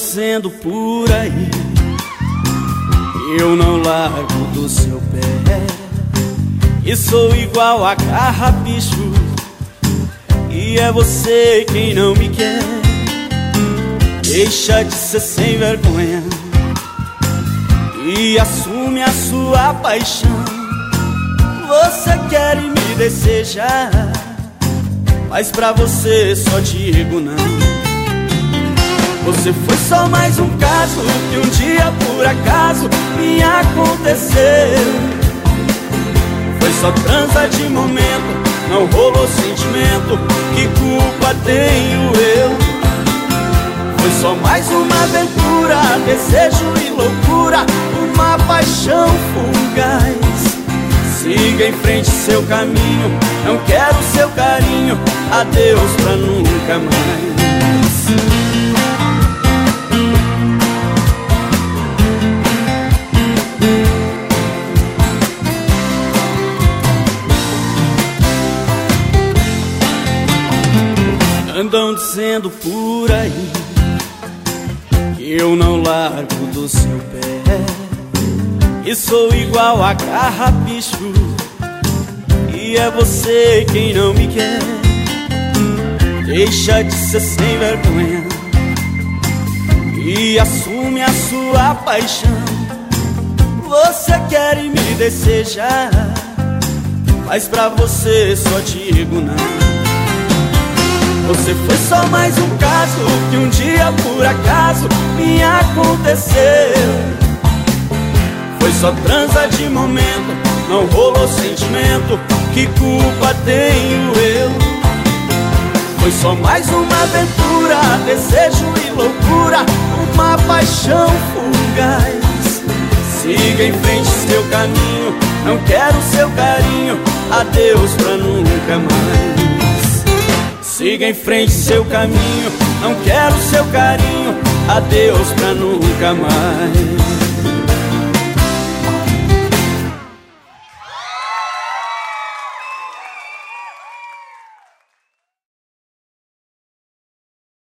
dizendo por aí, eu não largo do seu pé. E sou igual a carrapicho, e é você quem não me quer. Deixa de ser sem vergonha e assume a sua paixão. Você quer e me deseja, mas pra você só digo não. Você foi só mais um caso que um dia por acaso me aconteceu. Foi só transa de momento, não rolou sentimento, que culpa tenho eu? Foi só mais uma aventura, desejo e loucura, uma paixão fugaz. Siga em frente seu caminho, não quero seu carinho, adeus pra nunca mais. Andam dizendo por aí que eu não largo do seu pé. E sou igual a carrapicho, e é você quem não me quer. Deixa de ser sem vergonha e assume a sua paixão. Você quer e me deseja, mas pra você só digo não. Você foi só mais um caso que um dia por acaso me aconteceu. Foi só transa de momento, não rolou sentimento, que culpa tenho eu? Foi só mais uma aventura, desejo e loucura, uma paixão fugaz. Siga em frente seu caminho, não quero seu carinho, adeus pra nunca mais. Siga em frente seu caminho, não quero seu carinho, adeus pra nunca mais.